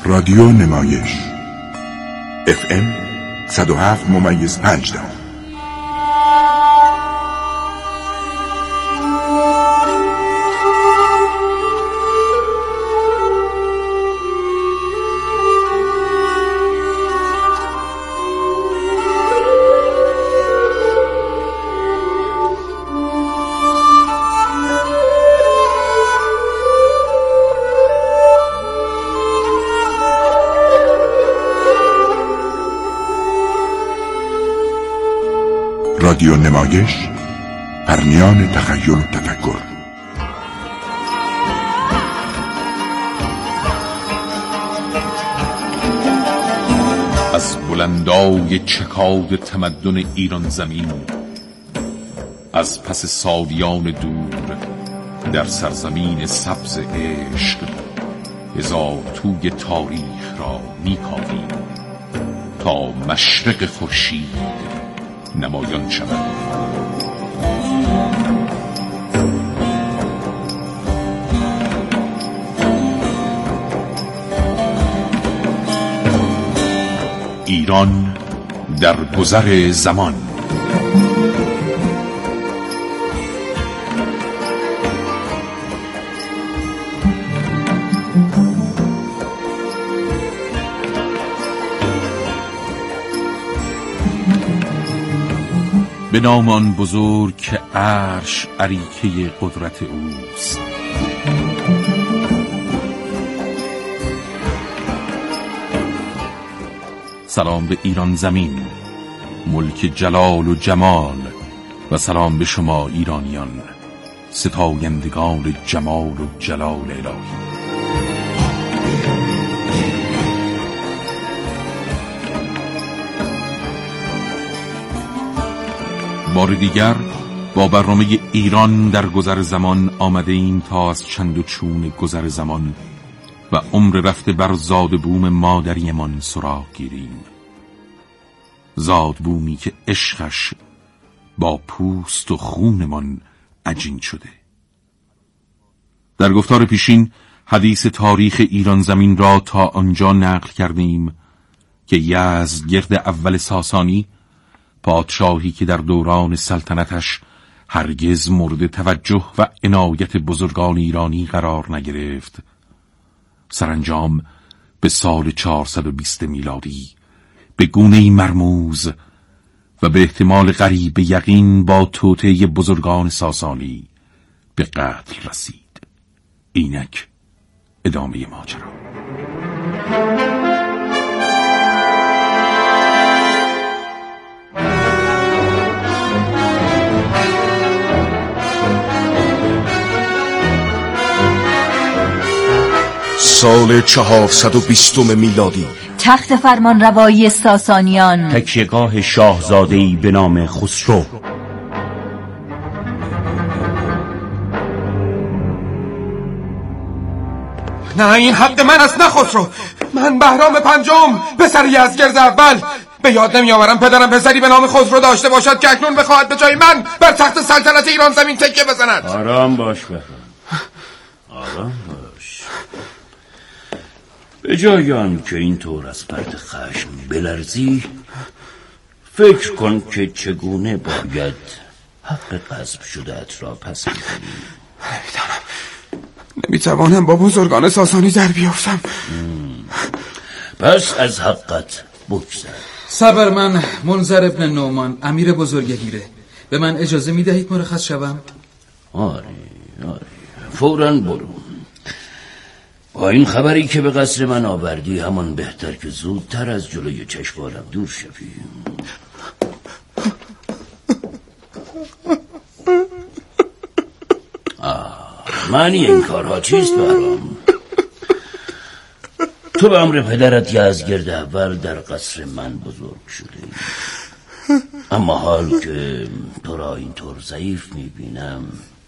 رادیو نمایش FM 107.5. رادیو نمایش، پرنیان تخیل و تفکر. از بلندای چکاد تمدن ایران زمین، از پس سالیان دور در سرزمین سبز عشق، هزار توی تاریخ را می‌کاویم تا مشرق خورشید نمایان شود. ایران در گذر زمان. به نام آن بزرگ که عرش اریکه قدرت اوست، سلام به ایران زمین، ملک جلال و جمال، و سلام به شما ایرانیان، ستایندگان جمال و جلال الهی. بار دیگر با برنامه ایران در گذر زمان آمده ایم تا از چند و چون گذر زمان و عمر رفته بر زاد بوم مادریمان سراغ گیریم. زاد بومی که عشقش با پوست و خونمان عجین شده. در گفتار پیشین حدیث تاریخ ایران زمین را تا آنجا نقل کردیم که یزدگرد اول ساسانی، پادشاهی که در دوران سلطنتش هرگز مورد توجه و عنایت بزرگان ایرانی قرار نگرفت، سرانجام به سال 420 میلادی به گونه‌ای مرموز و به احتمال قریب یقین با توطئه بزرگان ساسانی به قتل رسید. اینک ادامه ماجرا. سال 420 میلادی، تخت فرمان روایی ساسانیان، تکیهگاه شاهزاده‌ای به نام خسرو. نه، این حق من است، نه خسرو. من بهرام پنجم، پسر یزدگرد اول. به یاد نمیآورم پدرم پسری به نام خسرو داشته باشد که اکنون بخواهد به جای من بر تخت سلطنت ایران زمین تکیه بزند. آرام باش بهرام، آرام باش. به جای آن که اینطور از فرط خشم بلرزی، فکر کن که چگونه باید حق غصب شده‌ات را پس بگیری. نمیتوانم با بزرگان ساسانی در بیافتم. پس از حقت بگذر. صبر. من منذر ابن نعمان، امیر بزرگگیره. به من اجازه میدهید مرخص شوم؟ آره فوراً برو. با این خبری که به قصر من آوردی، همان بهتر که زودتر از جلوی چشمانم دور شوی. معنی این کارها چیست بهرام؟ تو به امر پدرت یزدگرد اول در قصر من بزرگ شدی، اما حال که تو را اینطور ضعیف میبینم،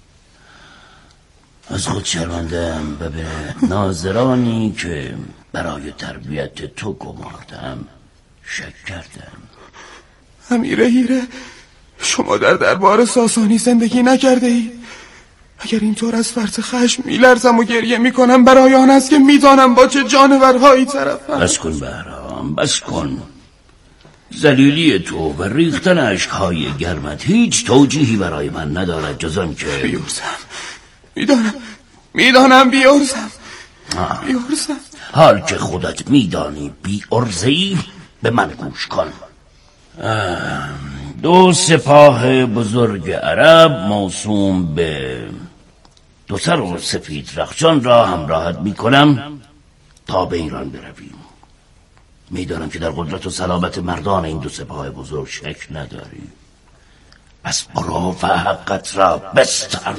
از خود شرمنده‌ام و به ناظرانی که برای تربیت تو گماردم شک کردم. امیر هیره، شما در دربار ساسانی زندگی نکرده ای؟ اگر اینطور از فرط خشم میلرزم و گریه میکنم برای آن است که میدانم با چه جانورهایی طرفم. بس کن بهرام، بس کن. ذلیلی تو و ریختن اشکهای گرمت هیچ توجیهی برای من ندارد جز آن که بیورزم. میدانم بیورزم. حال که خودت میدانی بیورزی، به من گوش کن. 2 سپاه بزرگ عرب موسوم به 2 سر و سفید رخشان را همراهت میکنم تا به ایران برویم. میدانم که در قدرت و سلامت مردان این 2 سپاه بزرگ شک نداری. پس برو و حقت را بستان.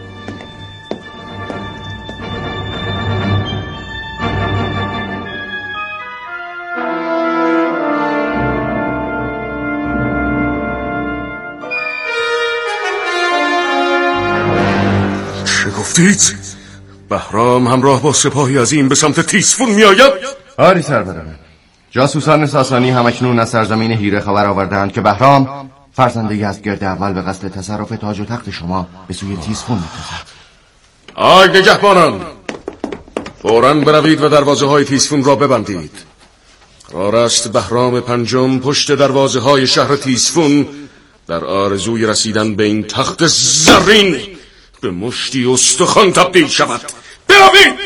چه گفتید؟ بهرام همراه با سپاهی عظیم به سمت تیسفون می آید؟ آری سرورم. جاسوسان ساسانی همکنون از سرزمین هیره خبر آوردند که بهرام فرزند یزدگرد اول به قصد تصرف تاج و تخت شما به سوی تیسفون می‌تازد. آی نگهبانان، فوراً بروید و دروازه های تیسفون را ببندید. قرار است بهرام پنجم پشت دروازه های شهر تیسفون در آرزوی رسیدن به این تخت زرین به مشتی استخوان تبدیل شود. بروید!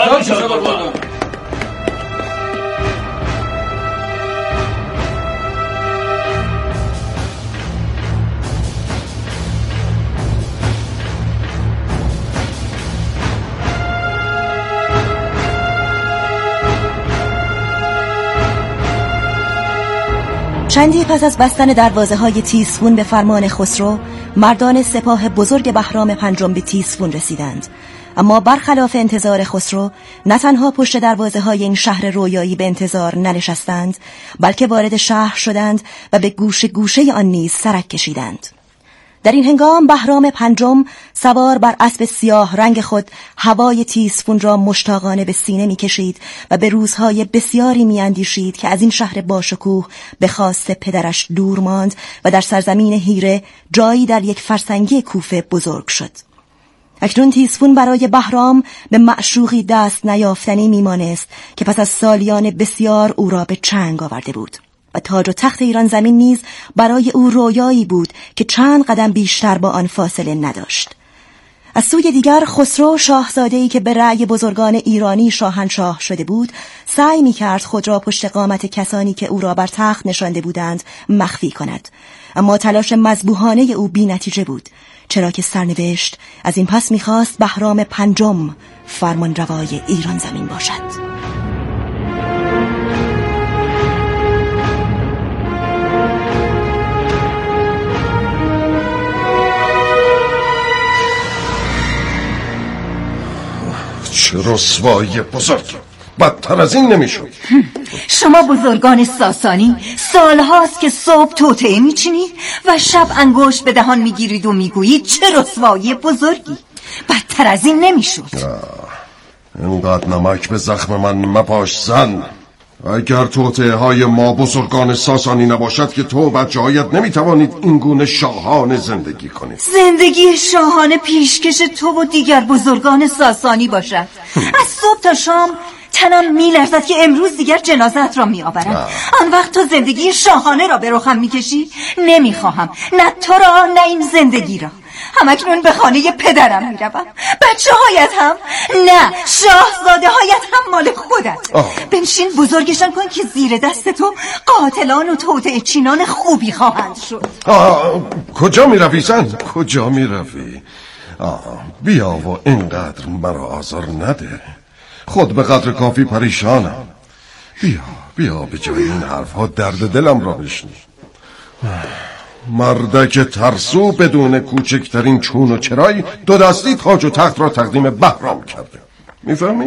چندی پس از بستن دروازه‌های تیسفون به فرمان خسرو، مردان سپاه بزرگ بهرام پنجم به تیسفون رسیدند. اما برخلاف انتظار خسرو، نه تنها پشت دروازه‌های این شهر رویایی به انتظار ننشستند، بلکه وارد شهر شدند و به گوشه گوشه آن نیز سرک کشیدند. در این هنگام بهرام پنجم سوار بر اسب سیاه رنگ خود هوای تیسفون را مشتاقانه به سینه می‌کشید و به روزهای بسیاری می‌اندیشید که از این شهر باشکوه به خواست پدرش دور ماند و در سرزمین هیره جایی در یک فرسنگی کوفه بزرگ شد. اکنون تیسفون برای بهرام به معشوقی دست نیافتنی میمانست که پس از سالیان بسیار او را به چنگ آورده بود و تاج و تخت ایران زمین نیز برای او رویایی بود که چند قدم بیشتر با آن فاصله نداشت. از سوی دیگر خسرو شاهزاده‌ای که به رأی بزرگان ایرانی شاهنشاه شده بود سعی می‌کرد خود را پشت قامت کسانی که او را بر تخت نشانده بودند مخفی کند، اما تلاش مذبوحانه او بی نتیجه بود، چرا که سرنوشت از این پس می‌خواست بهرام پنجم فرمانروای ایران زمین باشد. چه رسوایی بزرگ، بدتر از این نمیشد. شما بزرگان ساسانی سالهاست که صبح توطئه میچینید و شب انگشت به دهان میگیرید و میگویید چه رسوایی بزرگی. بدتر از این نمیشد. اینقدر نمک به زخم من مپاش زن. اگر توطئه های ما بزرگان ساسانی نباشد که تو بچه‌هایت نمیتوانید این گونه شاهانه زندگی کنید. زندگی شاهانه پیشکش تو و دیگر بزرگان ساسانی باشد. از صبح تا شام تنم میلرزد که امروز دیگر جنازت را میآورند. آن وقت تو زندگی شاهانه را به رخم میکشی؟ نمیخواهم، نه تو را نه این زندگی را. همکنون به خانه پدرم میروم. بچه هایت هم؟ نه، شاهزاده هایت هم مال خودت. بنشین بزرگشان کن که زیر دست تو قاتلان و توطئه چینان خوبی خواهند شد. کجا میروی زن؟ کجا میروی؟ بیا و اینقدر مرا آزار نده. خود به قدر کافی پریشانم. بیا به جای این حرفها درد دلم را بشنی. مردک ترسو بدون کوچکترین چون و چرایی 2 دستی تاج و تخت را تقدیم بهرام کرده. میفهمی؟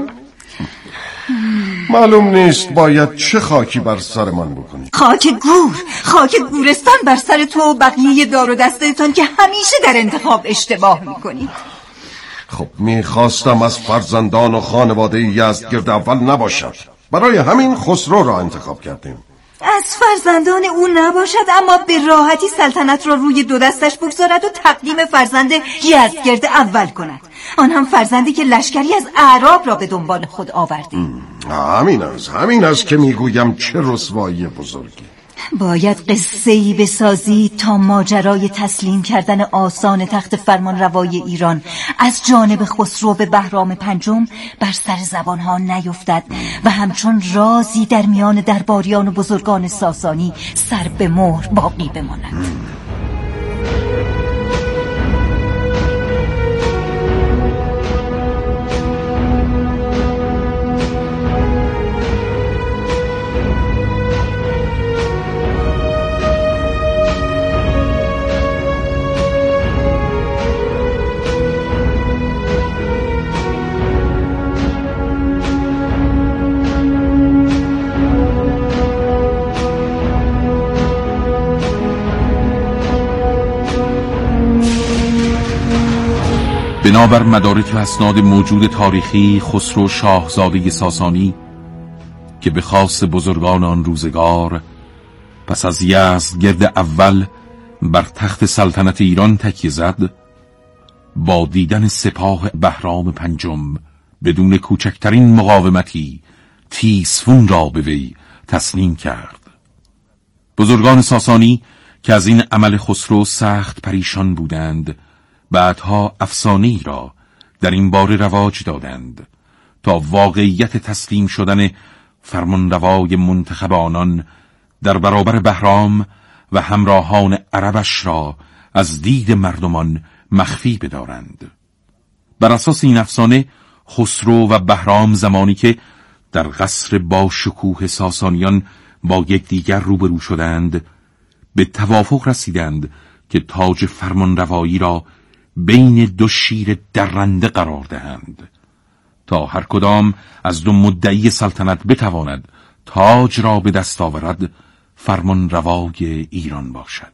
معلوم نیست باید چه خاکی بر سر من بکنی. خاک گورستان بر سر تو و بقیه دار و دستتان که همیشه در انتخاب اشتباه میکنید. خب میخواستم از فرزندان و خانواده یزدگرد اول نباشم، برای همین خسرو را انتخاب کردیم. از فرزندان او نباشد، اما به راحتی سلطنت را روی دو دستش بگذارد و تقدیم فرزند یزدگرد اول کند، آن هم فرزندی که لشکری از اعراب را به دنبال خود آورده. همین است که میگویم چه رسوایی بزرگی. باید قصه‌ای بسازی تا ماجرای تسلیم کردن آسان تخت فرمانروای ایران از جانب خسرو به بهرام پنجم بر سر زبانها نیفتد و همچون رازی در میان درباریان و بزرگان ساسانی سر به مهر باقی بماند. بنابر مدارک و اسناد موجود تاریخی، خسرو شاهزاده ساسانی که به خواست بزرگان آن روزگار پس از یزدگرد اول بر تخت سلطنت ایران تکیه زد، با دیدن سپاه بهرام پنجم بدون کوچکترین مقاومتی تیسفون را به وی تسلیم کرد. بزرگان ساسانی که از این عمل خسرو سخت پریشان بودند، بعدها افسانه‌ای را در این باره رواج دادند تا واقعیت تسلیم شدن فرمانروای منتخب آنان در برابر بهرام و همراهان عربش را از دید مردمان مخفی بدارند. بر اساس این افسانه، خسرو و بهرام زمانی که در قصر با شکوه ساسانیان با یکدیگر روبرو شدند، به توافق رسیدند که تاج فرمانروایی را بین دو شیر درنده قرار دهند تا هر کدام از دو مدعی سلطنت بتواند تاج را به دست آورد فرمانروای ایران باشد.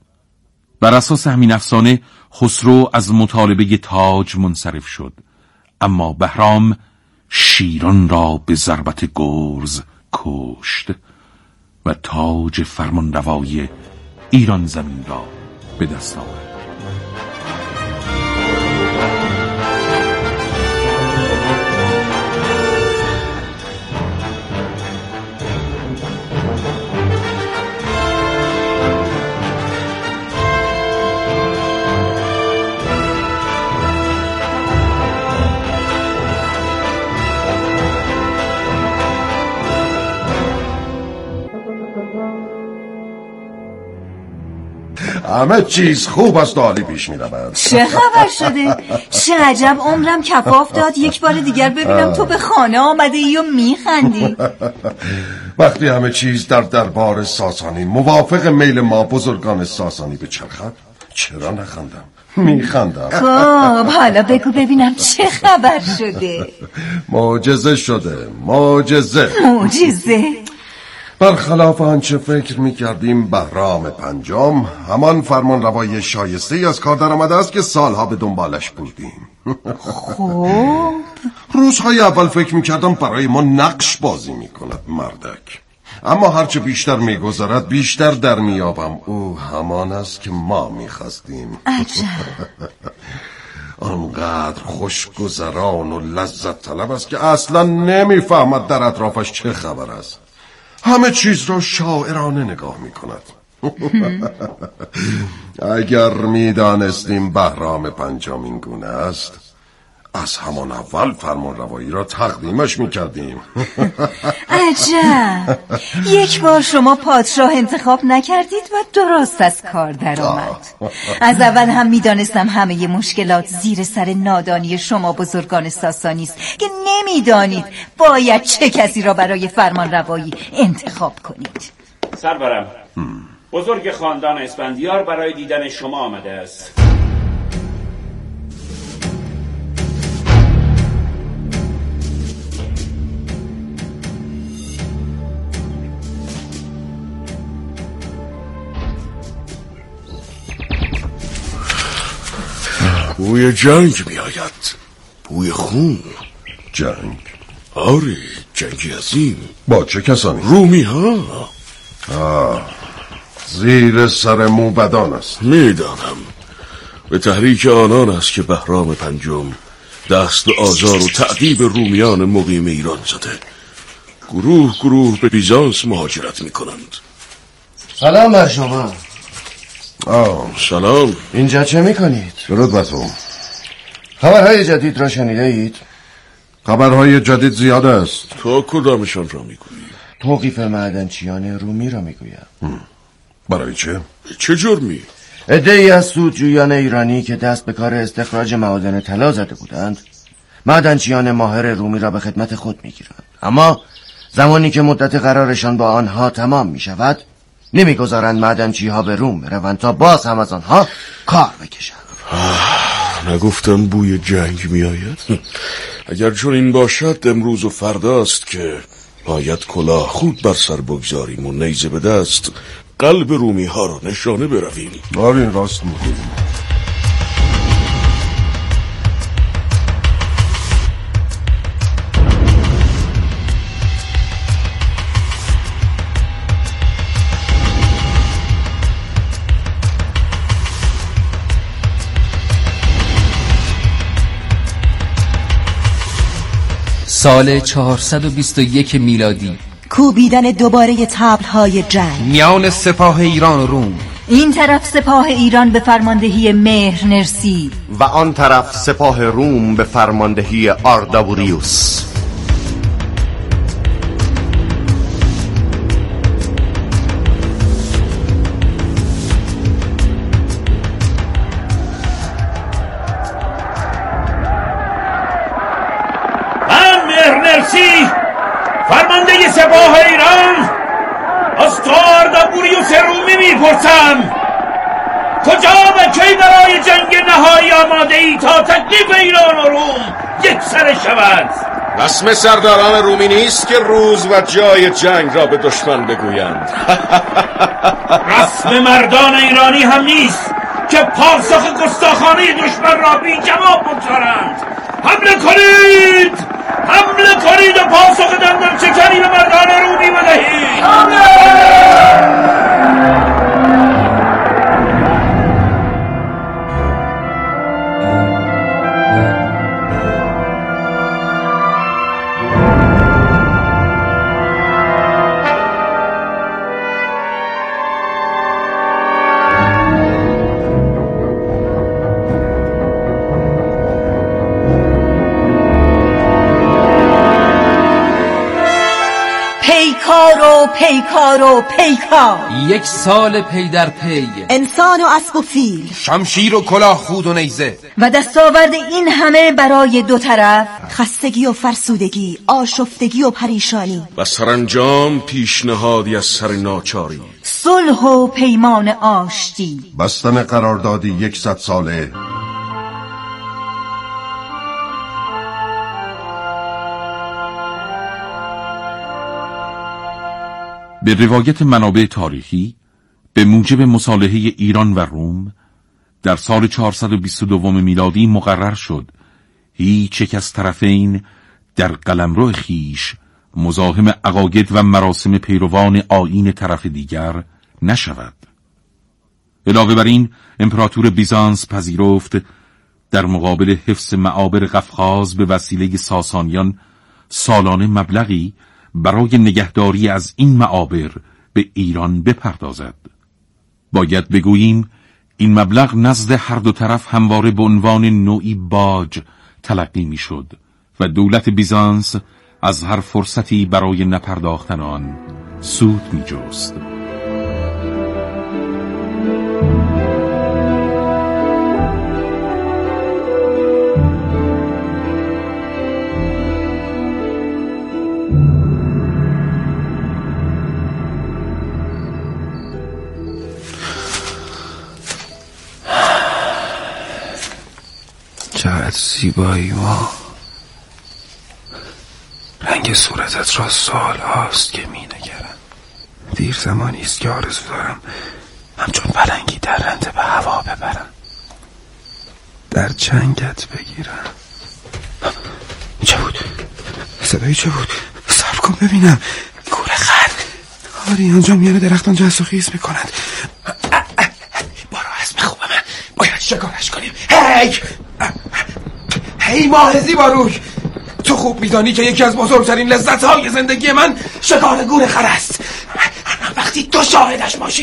بر اساس همین افسانه خسرو از مطالبه تاج منصرف شد، اما بهرام شیران را به ضربت گرز کشت و تاج فرمانروایی ایران زمین را به دست آورد. همه چیز خوب است و عالی پیش می رود. چه خبر شده؟ چه عجب عمرم کفاف داد یک بار دیگر ببینم تو به خانه آمده ای و می خندی. وقتی همه چیز در دربار ساسانی موافق میل ما بزرگان ساسانی بچرخد، چرا نخندم؟ می خندم. خب حالا بگو ببینم چه خبر شده؟ معجزه شده، معجزه. برخلاف آنچه فکر می‌کردیم، بهرام پنجم همان فرمانروای شایسته‌ای از کار درآمده است که سالها به دنبالش بودیم. خب روزهای اول فکر می‌کردم برای ما نقش بازی می‌کند مردک، اما هرچه بیشتر می‌گذرد بیشتر در میابم او همان است که ما می‌خواستیم. آنقدر خوشگذران و لذت طلب است که اصلا نمی‌فهمد در اطرافش چه خبر است. همه چیز را شاعرانه نگاه می کند. اگر می دانستیم بهرام پنجم این گونه است، از همان اول فرمانروایی را تقدیمش می کردیم. عجب، یک بار شما پادشاه انتخاب نکردید و درست از کار در آمد. از اول هم می دانستم همه مشکلات زیر سر نادانی شما بزرگان ساسانی است که نمی دانید باید چه کسی را برای فرمانروایی انتخاب کنید. سرورم، بزرگ خاندان اسفندیار برای دیدن شما آمده است. بوی جنگ میآید، بوی خون. جنگ؟ آره، جنگی عظیم. با چه کسانی؟ رومی ها. زیر سر موبدان است. میدانم به تحریک آنان است که بهرام پنجم دست به آزار و تعذیب رومیان مقیم ایران زده. گروه گروه به بیزانس مهاجرت میکنند. سلام بر شما. سلام. اینجا چه میکنید؟ درود بر تو. خبرهای جدید را شنیده اید؟ خبرهای جدید زیاد است. تو کدامشان را میگویی؟ توقیف معدنچیان رومی را میگویم. برای چه؟ چه جرمی؟ عده‌ای از سودجویان ایرانی که دست به کار استخراج معادن طلا زده بودند معدنچیان ماهر رومی را به خدمت خود میگیرند، اما زمانی که مدت قرارشان با آنها تمام میشود نمیگذارند معدنچی‌ها به روم بروند تا باز هم از آنها کار بکشند. نگفتم بوی جنگ میآید؟ اگر چون این باشد امروز و فرداست که باید کلاه خود بر سر بگذاریم و نیزه به دست قلب رومی ها را نشانه برویم. این راست میگویی. سال 421 میلادی، کوبیدن دوباره طبل‌های جنگ میان سپاه ایران و روم. این طرف سپاه ایران به فرماندهی مهرنرسی و آن طرف سپاه روم به فرماندهی آردابوریوس. فرمانده سپاه ایران از تو آردابوریوس رومی میپرسم کجا و کی برای جنگ نهایی آماده ای تا تکلیف ایران و روم یک سره شود؟ رسم سرداران رومی نیست که روز و جای جنگ را به دشمن بگویند. رسم مردان ایرانی هم نیست که پاسخ گستاخانه دشمن را بی جواب بگذارند. حمله کنید! حمله کنید و پاسخ دندان شکنی به مردان رومی بدهید. پیکار و پیکار، یک سال پی در پی، انسان و اسب و فیل، شمشیر و کلاه خود و نیزه، و دستاورد این همه برای دو طرف، خستگی و فرسودگی، آشفتگی و پریشانی، و سرانجام پیشنهادی از سر ناچاری، صلح و پیمان آشتی، بستن قراردادی 100 ساله. به روایت منابع تاریخی به موجب مصالحه ایران و روم در سال 422 میلادی مقرر شد هیچ یک از طرفین در قلمرو خیش مزاحم عقاید و مراسم پیروان آیین طرف دیگر نشود. علاوه بر این امپراتور بیزانس پذیرفت در مقابل حفظ معابر قفقاز به وسیله ساسانیان سالانه مبلغی برای نگهداری از این معابر به ایران بپردازد. باید بگوییم این مبلغ نزد هر دو طرف همواره به عنوان نوعی باج تلقی میشد و دولت بیزانس از هر فرصتی برای نپرداختن آن سود می‌جست. چقدر زیبایی ما. رنگ صورتت را سال هاست که می نگرم. دیر زمانی است که آرزو دارم همچون پلنگی در رنده به هوا ببرم، در چنگت بگیرم. چه بود؟ صدایی چه بود؟ صبر کن ببینم. کوره خر. آری آنجا میان درختان جست و خیز میکنند. بارو اسم خوب من باید شکارش کنیم. هی ماهزی باروک، تو خوب میدانی که یکی از بزرگترین لذت‌های زندگی من شکار گورخر است. وقتی تو شاهدش باشی.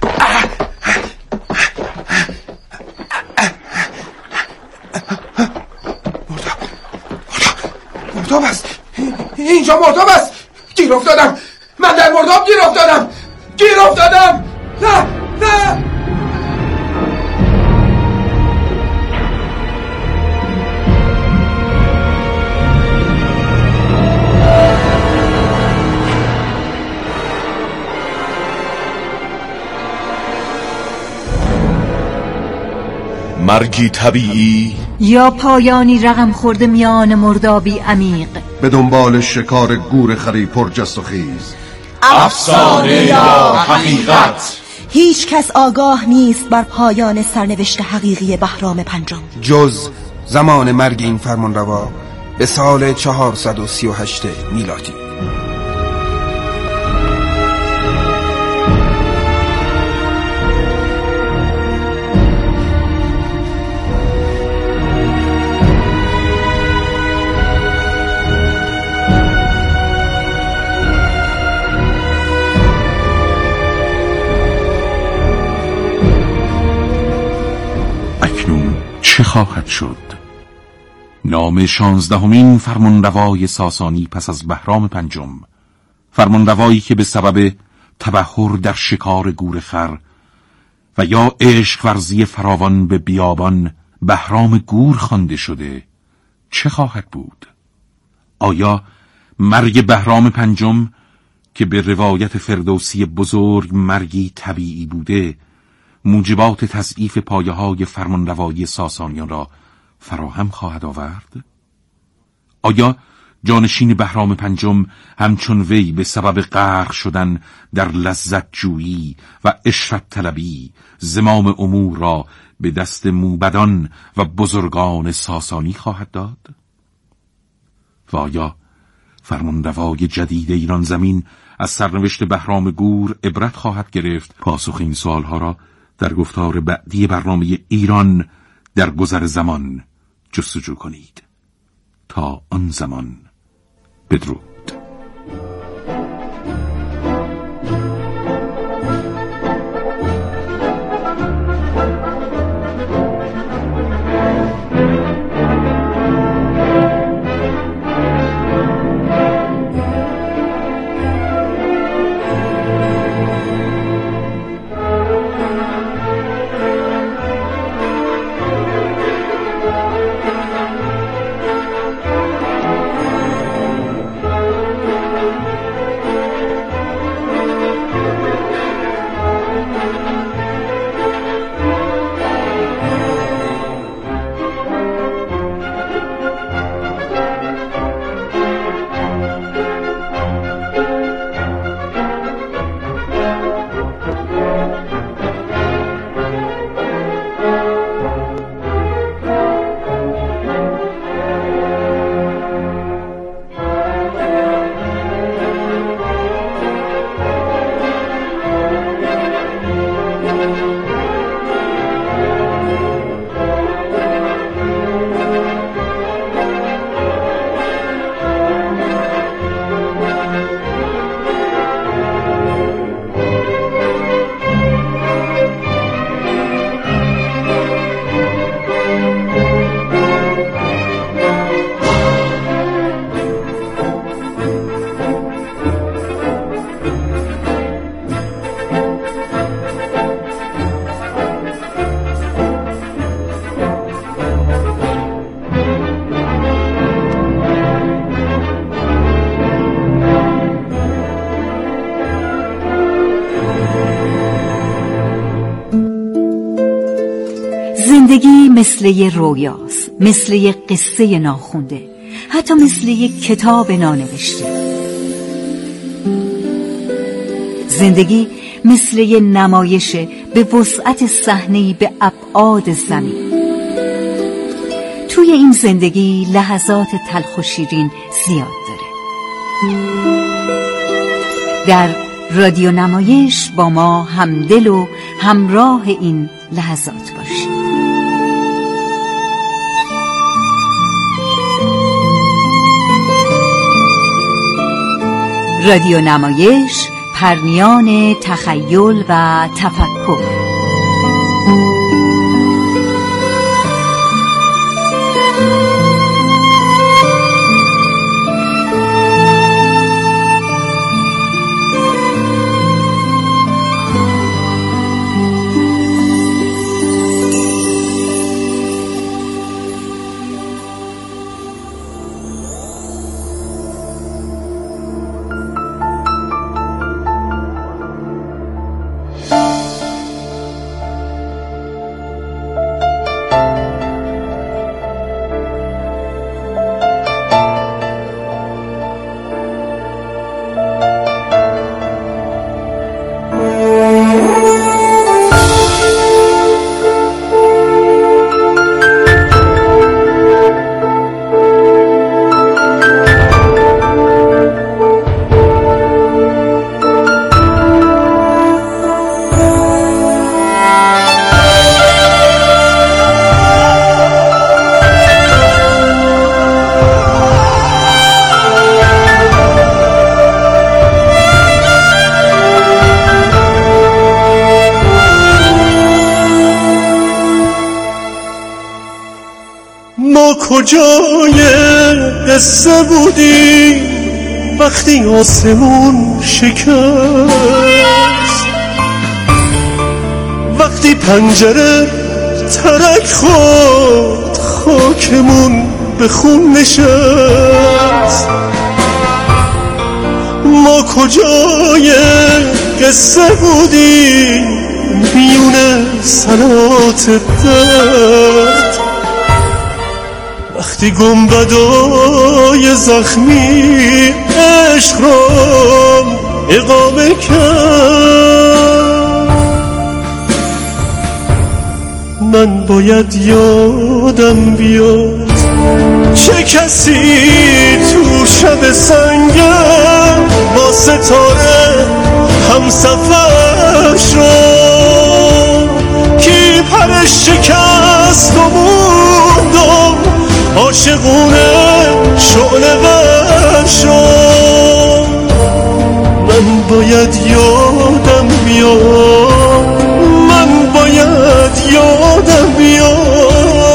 مرداب است، اینجا مرداب است. گیر افتادم، من در مرداب گیر افتادم. نه مرگی طبیعی یا پایانی رقم خورده میان مردابی عمیق، به دنبال شکار گورخری پر جست و خیز. افسانه یا حقیقت. هیچ کس آگاه نیست بر پایان سرنوشت حقیقی بهرام پنجم جز زمان مرگ این فرمانروا به سال 438 میلادی. چه خواهد شد؟ نام 16مین فرمانروای ساسانی پس از بهرام پنجم، فرمانروایی که به سبب تبحر در شکار گورخر و یا عشق ورزی فراوان به بیابان بهرام گور خوانده شده، چه خواهد بود؟ آیا مرگ بهرام پنجم که به روایت فردوسی بزرگ مرگی طبیعی بوده، موجبات تضعیف پایه‌های فرمانروایی ساسانیان را فراهم خواهد آورد؟ آیا جانشین بهرام پنجم همچون وی به سبب غرق شدن در لذت جویی و عشرت طلبی زمام امور را به دست موبدان و بزرگان ساسانی خواهد داد؟ و آیا فرمانروای جدید ایران زمین از سرنوشت بهرام گور عبرت خواهد گرفت؟ پاسخ این سوالها را در گفتار بعدی برنامه ایران در گذر زمان جستجو کنید. تا آن زمان بدرود. زندگی مثل یه رویاست، مثل یه قصه ناخونده، حتی مثل یه کتاب نانوشته. زندگی مثل یه نمایش به وسعت صحنه‌ای به ابعاد زمین. توی این زندگی لحظات تلخ و شیرین زیاد داره. در رادیو نمایش با ما همدل و همراه این لحظات باشید. رادیو نمایش، پرمیان تخیل و تفکر. کجای قصه بودی وقتی آسمون شکست، وقتی پنجره ترک خورد خاکمون به خون نشست. ما کجای قصه بودی میونه سلات درد، وقتی گنبدای زخمی عشق را اقامه کرد. من باید یادم بیاد چه کسی تو شب سنگم با ستاره هم سفر شد، کی پرش شکست و موندم عاشقونه شعله ور شد. من باید یادم بیاد، من باید یادم بیاد.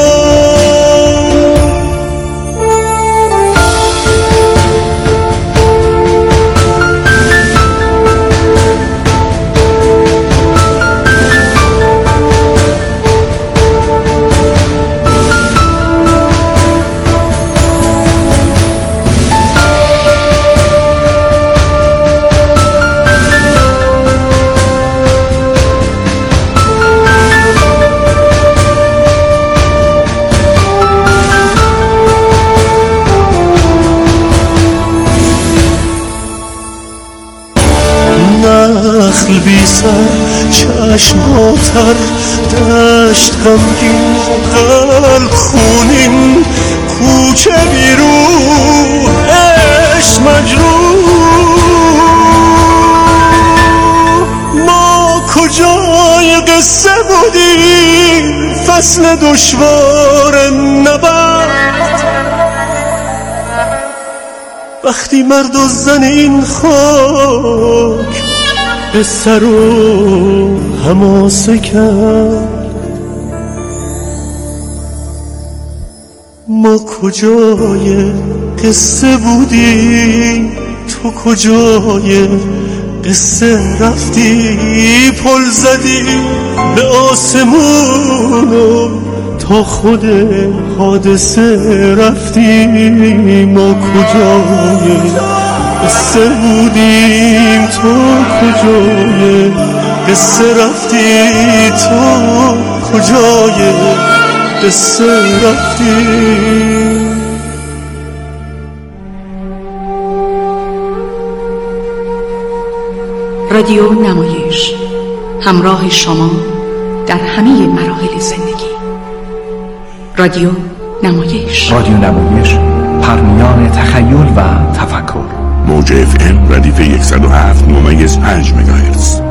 نخل بی سر چشماتر دشت غمگین قلب خونین کوچه بیرون عشق مجروح. ما کجای قصه بودیم فصل دشوار نبرد، وقتی مرد و زن این خاک قصه رو حماسه کرد. ما کجای قصه بودی تو کجای قصه رفتی پل زدی به آسمون و تا خود حادثه رفتی. ما کجای قصه بودیم تو کجای قصه رفتی، تو کجای قصه رفتی. رادیو نمایش، همراه شما در همه مراحل زندگی. رادیو نمایش، رادیو نمایش، پرمیان تخیل و تفکر. موج FM ردیف 107.5 مگاهرتز.